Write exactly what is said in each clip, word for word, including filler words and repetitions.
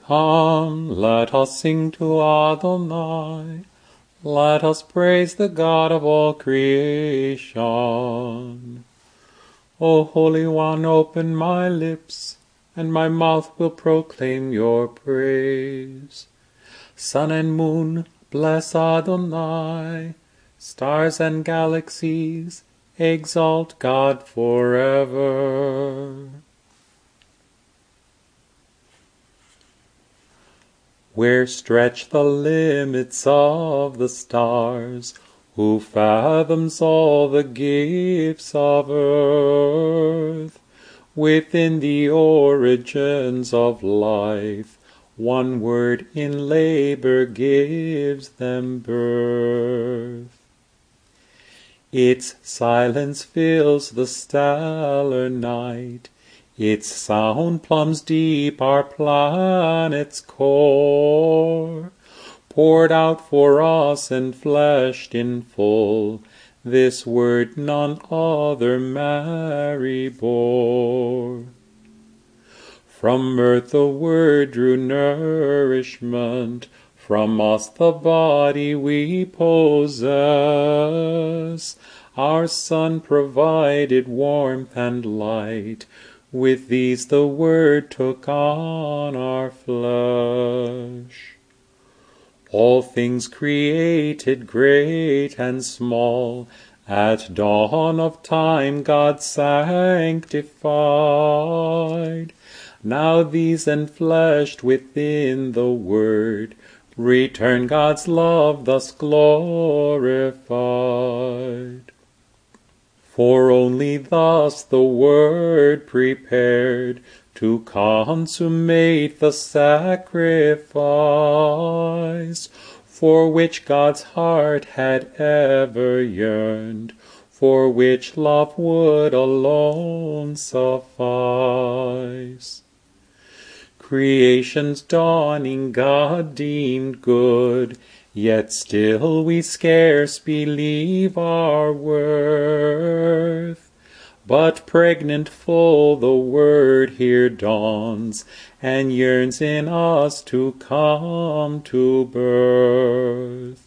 Come, let us sing to Adonai. Let us praise the God of all creation. O Holy One, open my lips, and my mouth will proclaim your praise. Sun and moon, bless Adonai. Stars and galaxies, exalt God forever. Where stretch the limits of the stars? Who fathoms all the gifts of earth? Within the origins of life, one word in labor gives them birth. Its silence fills the stellar night. Its sound plumbs deep our planet's core. Poured out for us and fleshed in full, this word none other Mary bore. From earth the word drew nourishment, from us the body we possess. Our sun provided warmth and light, with these the word took on our flesh. All things created, great and small, at dawn of time God sanctified. Now these enfleshed within the Word, return God's love thus glorified. For only thus the Word prepared to consummate the sacrifice, for which God's heart had ever yearned, for which love would alone suffice. Creation's dawning God deemed good, yet still we scarce believe our worth. But pregnant full the Word here dawns, and yearns in us to come to birth.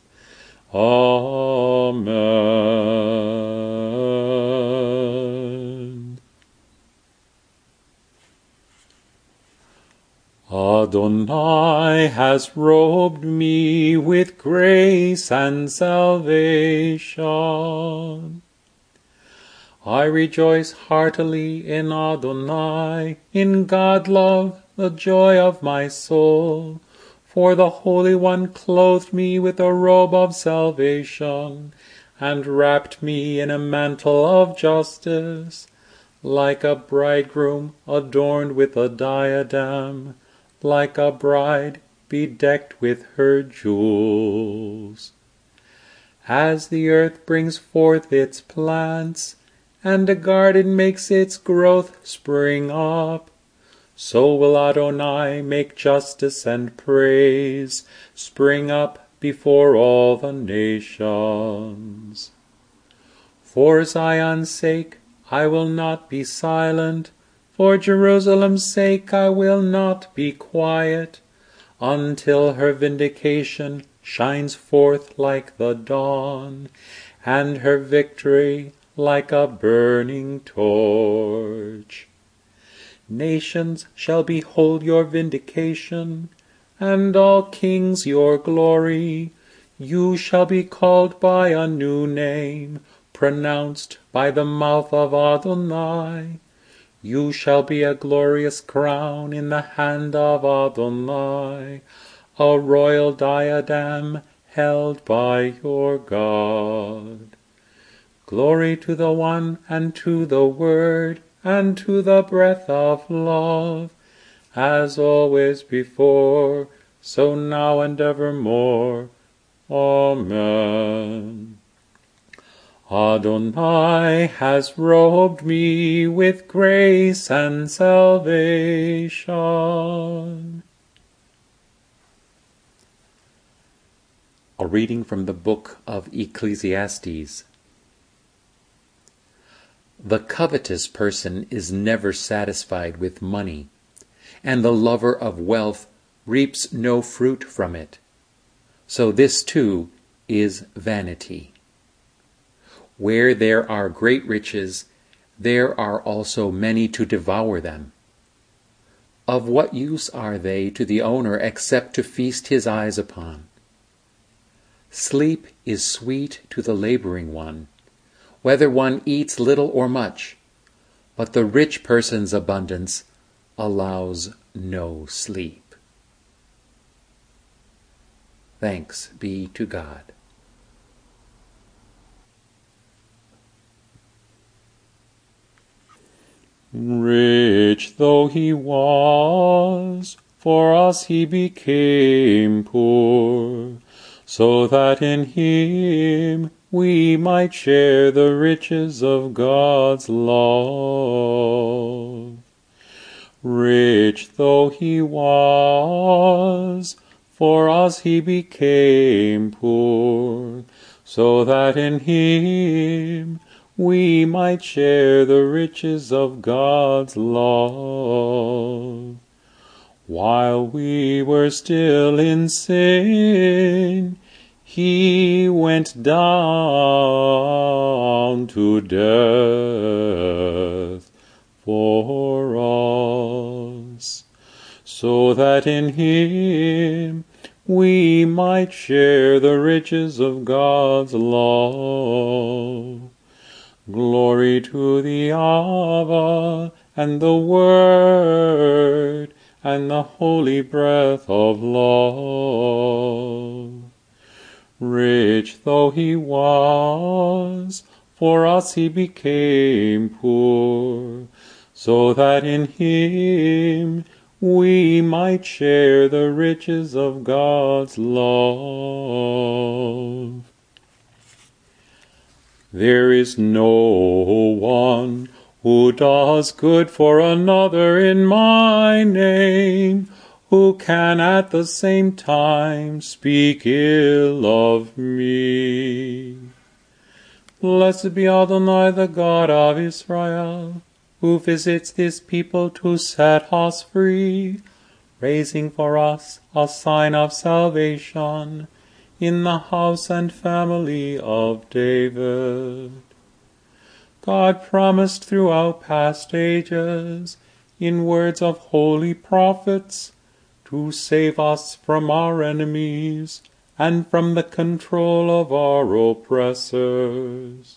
Amen. Adonai has robed me with grace and salvation. I rejoice heartily in Adonai, in God love, the joy of my soul. For the Holy One clothed me with a robe of salvation, and wrapped me in a mantle of justice, like a bridegroom adorned with a diadem, like a bride bedecked with her jewels. As the earth brings forth its plants, and a garden makes its growth spring up, so will Adonai make justice and praise spring up before all the nations. For Zion's sake I will not be silent, for Jerusalem's sake I will not be quiet, until her vindication shines forth like the dawn, and her victory like a burning torch. Nations shall behold your vindication, and all kings your glory. You shall be called by a new name, pronounced by the mouth of Adonai. You shall be a glorious crown in the hand of Adonai, a royal diadem held by your God. Glory to the One, and to the Word, and to the breath of love, as always before, so now and evermore. Amen. Adonai has robed me with grace and salvation. A reading from the book of Ecclesiastes. The covetous person is never satisfied with money, and the lover of wealth reaps no fruit from it. So this too is vanity. Where there are great riches, there are also many to devour them. Of what use are they to the owner except to feast his eyes upon? Sleep is sweet to the laboring one, whether one eats little or much, but the rich person's abundance allows no sleep. Thanks be to God. Rich though he was, for us he became poor, so that in him we might share the riches of God's love. Rich though he was, for us he became poor, so that in him we might share the riches of God's love. While we were still in sin, he went down to death for us, so that in him we might share the riches of God's love. Glory to the Abba, and the Word, and the holy breath of love. Rich though he was, for us he became poor, so that in him we might share the riches of God's love. There is no one who does good for another in my name, who can at the same time speak ill of me. Blessed be Adonai, the God of Israel, who visits this people to set us free, raising for us a sign of salvation in the house and family of David. God promised throughout past ages, in words of holy prophets, to save us from our enemies and from the control of our oppressors.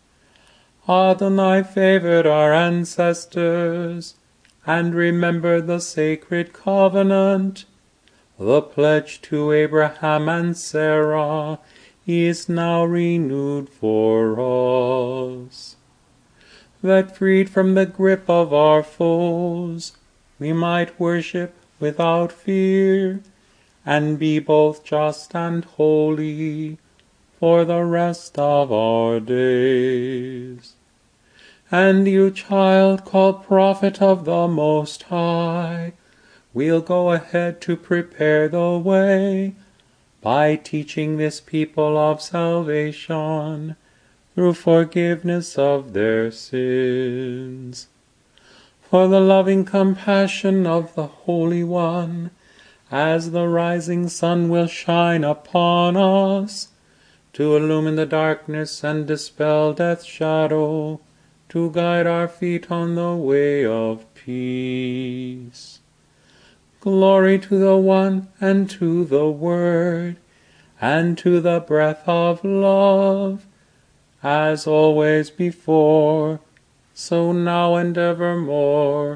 Adonai favored our ancestors and remembered the sacred covenant. The pledge to Abraham and Sarah is now renewed for us, that freed from the grip of our foes, we might worship without fear, and be both just and holy for the rest of our days. And you, child, called prophet of the Most High, we'll go ahead to prepare the way by teaching this people of salvation through forgiveness of their sins. For the loving compassion of the Holy One, as the rising sun will shine upon us, to illumine the darkness and dispel death's shadow, to guide our feet on the way of peace. Glory to the One, and to the Word, and to the breath of love, as always before, so now and evermore.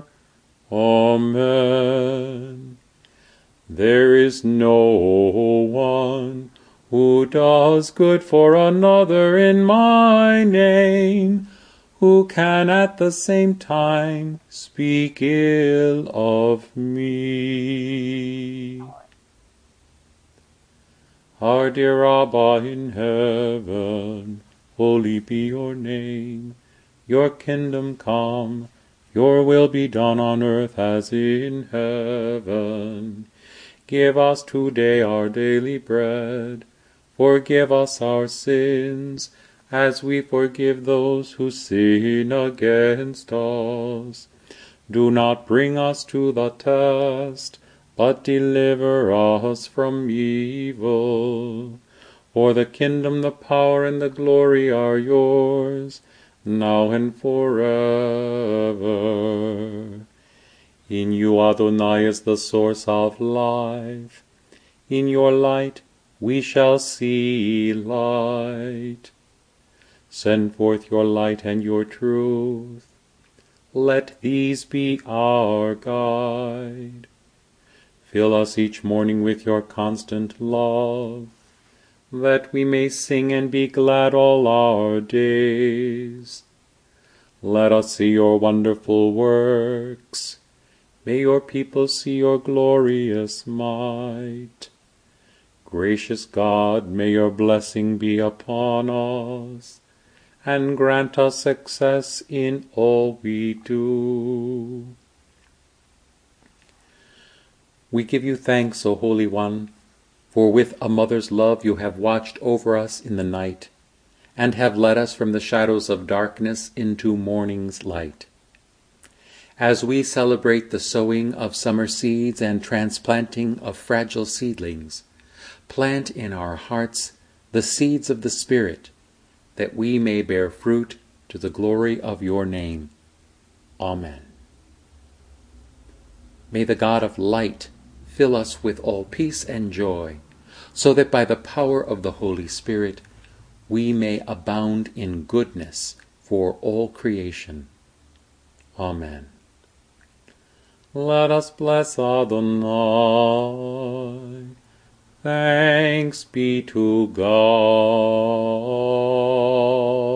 Amen. There is no one who does good for another in my name, who can at the same time speak ill of me. Our dear Abba in heaven, holy be your name. Your kingdom come, your will be done on earth as in heaven. Give us today our daily bread. Forgive us our sins, as we forgive those who sin against us. Do not bring us to the test, but deliver us from evil. For the kingdom, the power, and the glory are yours, now and forever. In you, Adonai, is the source of life. In your light we shall see light. Send forth your light and your truth. Let these be our guide. Fill us each morning with your constant love, that we may sing and be glad all our days. Let us see your wonderful works. May your people see your glorious might. Gracious God, may your blessing be upon us, and grant us success in all we do. We give you thanks, O Holy One, for with a mother's love you have watched over us in the night, and have led us from the shadows of darkness into morning's light. As we celebrate the sowing of summer seeds and transplanting of fragile seedlings, plant in our hearts the seeds of the Spirit, that we may bear fruit to the glory of your name. Amen. May the God of light fill us with all peace and joy, so that by the power of the Holy Spirit we may abound in goodness for all creation. Amen. Let us bless Adonai. Thanks be to God.